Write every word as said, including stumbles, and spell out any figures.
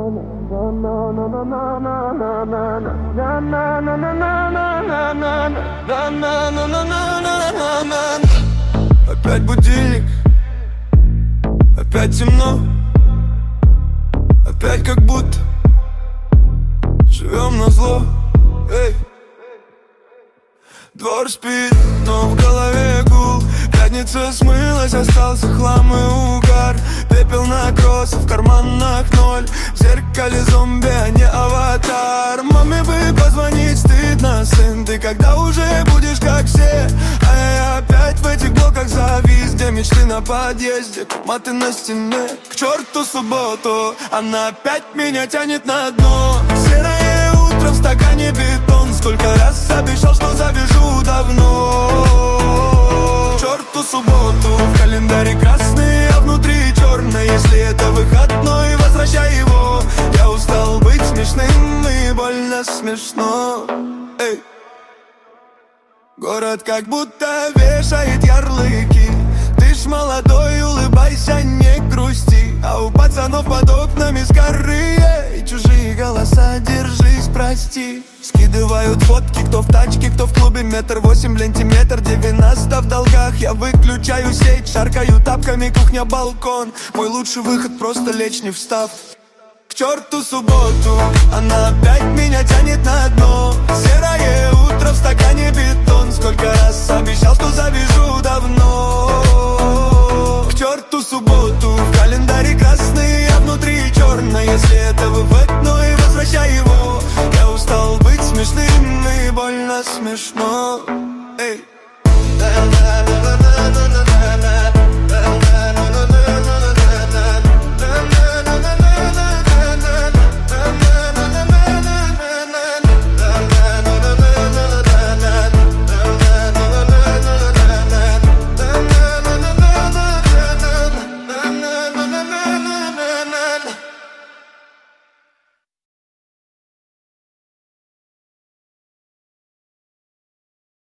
Опять будильник, опять темно, опять как будто живем назло. Эй. Двор спит, но в голове гул. Пятница смылась, остался хлам и угар. Пепел на кроссе, в карманах ноль. В зеркале зомби, а не аватар. Маме бы позвонить, стыдно, сын. Ты когда уже будешь как все? А я опять в этих блоках завис, где мечты на подъезде, маты на стене. К черту субботу, она опять меня тянет на дно. Серое утро, в стакане бетон. Сколько раз обещал, что забежу давно. К черту субботу, в календаре красный, а внутри черный. Если это выходной, возвращай его. Я устал быть смешным и больно смешно. Эй. Город как будто вешает ярлыки. Ты ж молодой, улыбайся, не грусти. А у пацанов под окнами скорые чужие голоса, держись, прости. Скидывают фотки, кто в тачке, кто в клубе. Метр восемь в ленте, метр девяносто в долгах. Я выключаю сеть, шаркаю тапками, кухня, балкон. Мой лучший выход, просто лечь не встав. К черту субботу, она опять меня тянет на дно. Серое утро, в стакане бетон. Сколько раз обещал, что завяжу давно. К черту субботу, в календаре